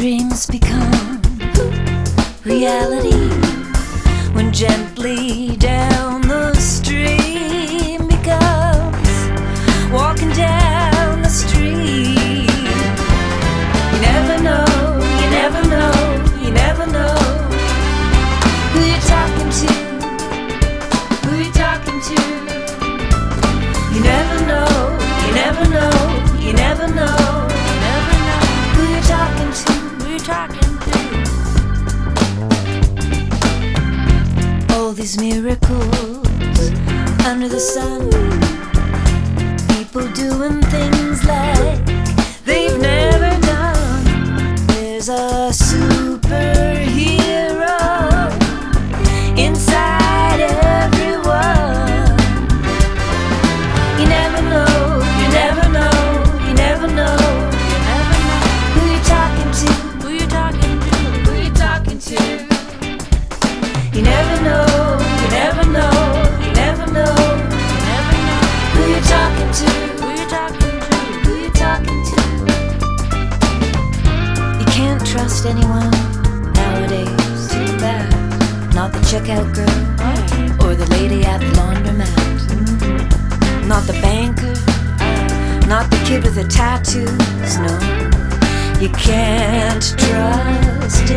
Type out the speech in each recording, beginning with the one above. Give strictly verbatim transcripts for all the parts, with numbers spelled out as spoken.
dreams become reality when gently down the stream becomes walking down the street. You never know, you never know, you never know who you're talking to, who you're talking to. You never know, you never know, you never know, you never know who you're talking to, who you're talking to. All these miracles under the sun, people doing things like they've never done. There's a superhero inside everyone. You never know, you never know, you never know, you never know who you're talking to, who you're talking to, who you're talking to. You never know, you never know, you never know, you never know who you're talking to, who you're talking to, who you're talking to. You can't trust anyone nowadays, too bad. Not the checkout girl or the lady at the laundromat. Not the banker, not the kid with the tattoos, no. You can't trust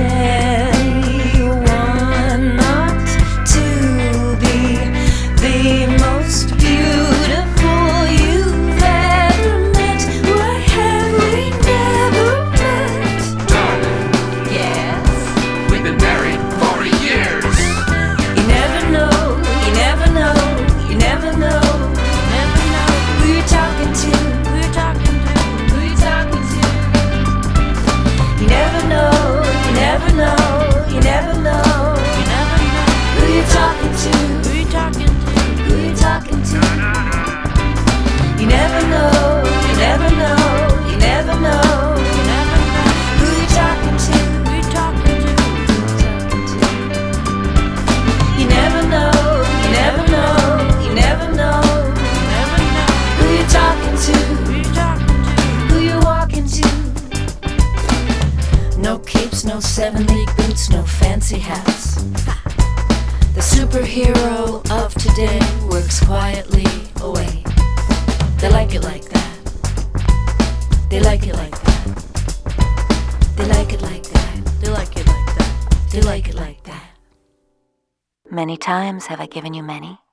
anyone not to be the most beautiful you've ever met. Why have we never met? Darling, Yes. we've been married for years. You never know, you never know, you never know, you never know who you're talking to, who you're talking to, who you're talking to. You never know, you never know, you never know, you never know who you're talking to, who you're talking to, who you're talking to. You never know, you never know, you never know, you never know who you're talking to, who you're talking to, who you're talking to. You never know, you never know, you never know, you never know who you're talking to, who you're talking to, who you're walking to. No capes, no seven-league boots, no fancy hats. The superhero of today works quietly away. They like it like that. They like it like that. They like it like that. They like it like that. They like it like that. Many times have I given you many.